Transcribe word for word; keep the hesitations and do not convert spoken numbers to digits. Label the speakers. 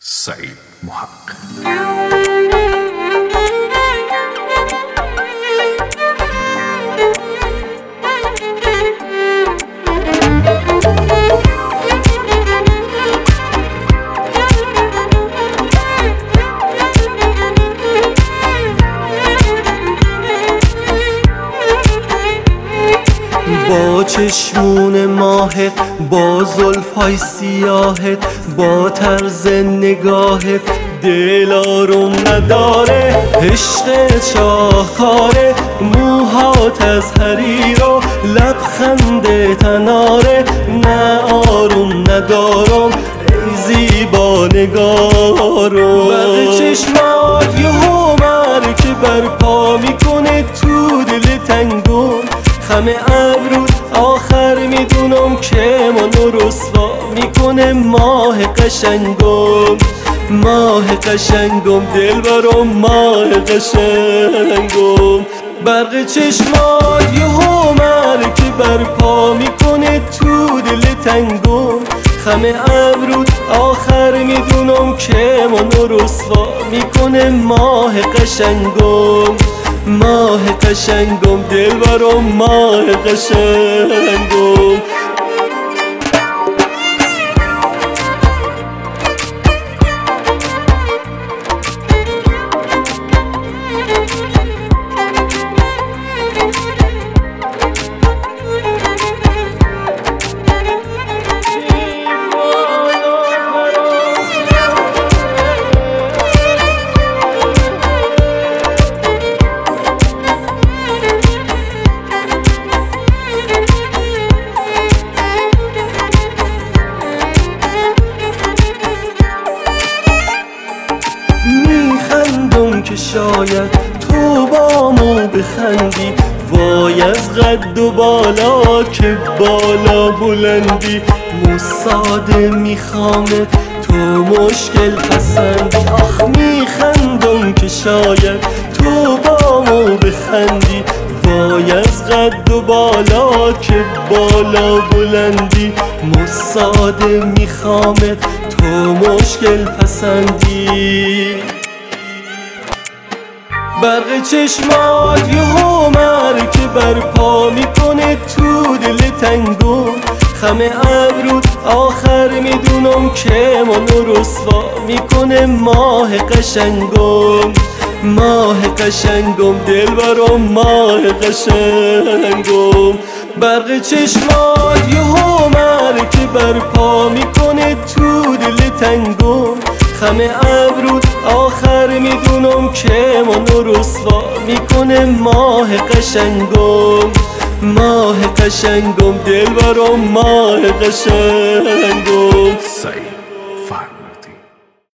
Speaker 1: سعید محق.
Speaker 2: با چشمون ماهت، با زلفای سیاهت، با طرز نگاهت دل آروم نداره. عشق شاهکاره، موهات از حریر و لبخند تناره. نه آروم ندارم ای زیبا نگارم. برق چشمات یهو مرکه برپا میکنه تو دل تنگم. خم ابرود آخر میدونم که منو رسوا میکنه. ماه قشنگم، ماه قشنگم، دل برام ماه قشنگم. برق چشمات یهو مرکه برپا میکنه تو دل تنگم. خم ابرود آخر میدونم که منو رسوا میکنه. ماه قشنگم، ماه قشنگم، دل برام ماه قشنگم. میخندم که شاید تو بامو بخندی. وای از قد و بالا که بالا بلندی. مصاده میخوامت تو مشکل پسندی. آخ میخندم که شاید تو بامو بخندی. وای از قد و بالا که بالا بلندی. مصاده میخوامت تو مشکل پسندی. برق چشمات یهو مرکه برپا میکنه تو دل تنگم. خم ابرود آخر میدونم که منو رسوا میکنه. ماه قشنگم، ماه قشنگم، دل برام ماه قشنگم. برق چشمات یهو مرکه برپا میکنه تو دل تنگم. خم ابرود آخر میدونم که منو رسوا میکنه. ماه قشنگم، ماه قشنگم، دل برام ماه قشنگم.
Speaker 1: سعید فرد.